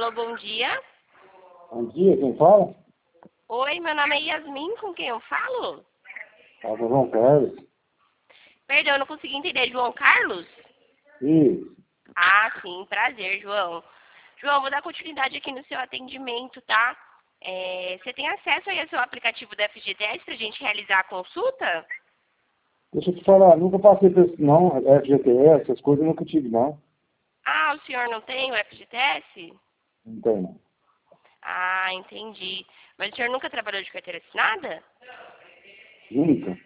Alô, bom dia. Bom dia, quem fala? Oi, meu nome é Yasmin, com quem eu falo? Fala com o João Carlos. Perdão, eu não consegui entender. João Carlos? Isso. Ah, sim, prazer, João. João, vou dar continuidade aqui no seu atendimento, tá? Você tem acesso aí ao seu aplicativo da FGTS pra gente realizar a consulta? Deixa eu te falar, nunca passei por isso não, FGTS, essas coisas eu nunca tive não. Ah, o senhor não tem o FGTS? Não tem não. Ah, entendi. Mas o senhor nunca trabalhou de carteira assinada? Nunca.